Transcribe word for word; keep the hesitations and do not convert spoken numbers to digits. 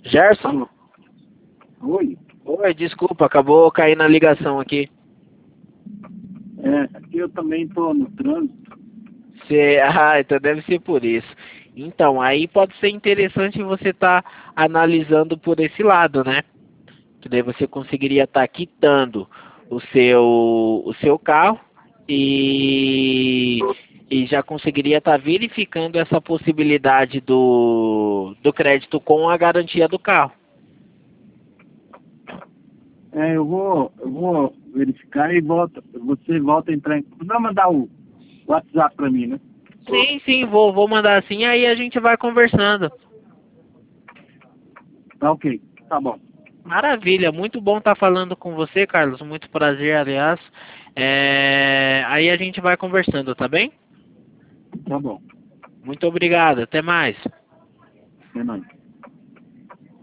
Gerson? Oi? Oi, desculpa, acabou caindo a ligação aqui. É, aqui eu também tô no trânsito. Cê, ah, então deve ser por isso. Então, aí pode ser interessante você estar analisando por esse lado, né? Que daí você conseguiria estar quitando o seu, o seu carro e, e já conseguiria estar verificando essa possibilidade do, do crédito com a garantia do carro. É, eu vou, eu vou verificar e volta, você volta a entrar em... Você vai mandar o WhatsApp pra mim, né? Sim, sim, vou, vou mandar assim, aí a gente vai conversando. Tá ok, tá bom. Maravilha, muito bom estar falando com você, Carlos. Muito prazer, aliás. É, aí a gente vai conversando, tá bem? Tá bom. Muito obrigado, até mais. Até mais.